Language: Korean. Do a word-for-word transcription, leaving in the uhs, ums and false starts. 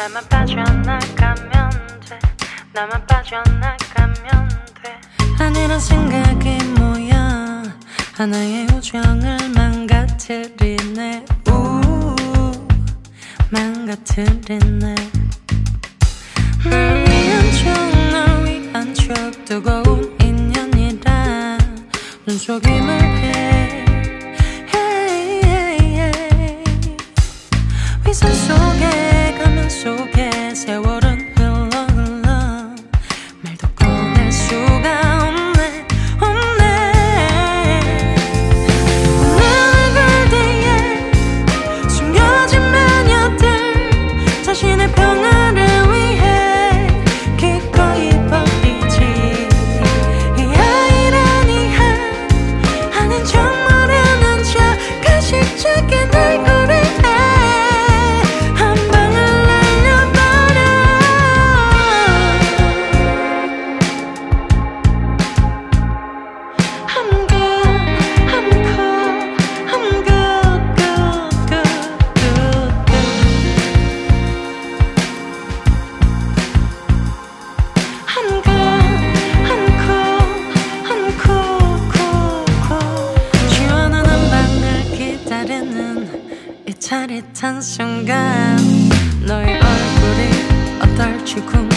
나만 빠져나가면 돼. 나만 빠져나가면 돼. 아니란 생각이 모여 하나의 우정을 망가뜨리네. 우 망가뜨리네. 날 위한 척 널 위한 척 뜨거운 인연이라 눈속임을 해. 위선 속에 가면 속에 세월은 흘러 흘러 말도 꺼낼 수가 없네 없네. 오늘 골드에 숨겨진 마녀들 자신의 평화를 위해 기꺼이 버리지. 이 아이란 이하 아닌 척 모르는 척 가식적인 얼굴을 짜릿한 순간 너의 얼굴이 어떨지 궁금해.